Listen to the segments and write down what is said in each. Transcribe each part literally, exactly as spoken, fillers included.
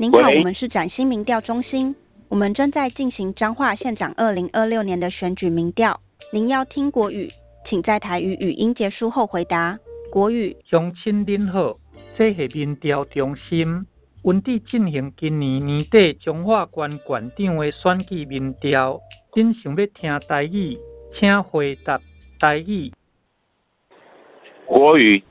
您好，我喂， 们是崭新民调中心，我们正在进行彰化县长二零二六年的选举民调。您要听国语，请在台语语音结束后回答。国语。 乡亲您好，这是民调中心，温伫进行今年年底彰化县县长的选举民调。您想要听台语，请回答台语。 国语。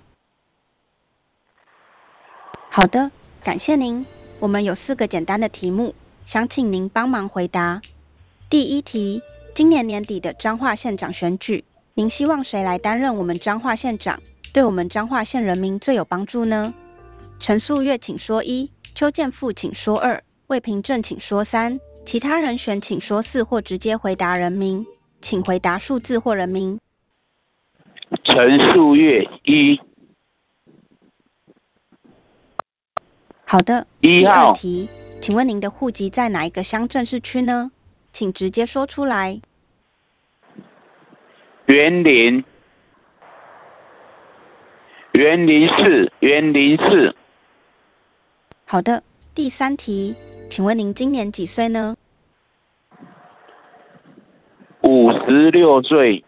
好的，感谢您。我们有四个简单的题目，想请您帮忙回答。第一题，今年年底的彰化县长选举，您希望谁来担任我们彰化县长，对我们彰化县人民最有帮助呢？陈素月请说一，邱建富请说二，魏平正请说三，其他人选请说四或直接回答人名，请回答数字或人名。 陈素月一。 好的， 一第二号。 题，请问您的户籍在哪一个乡镇市区呢？请直接说出来。 园林。园林市。园林市。 好的，第三题，请问您今年几岁呢？ 五十六岁。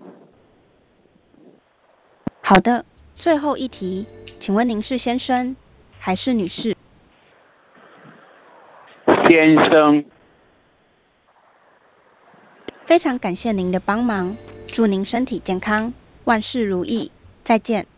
好的，最后一题，请问您是先生还是女士？ 先生。 非常感谢您的帮忙，祝您身体健康，万事如意，再见。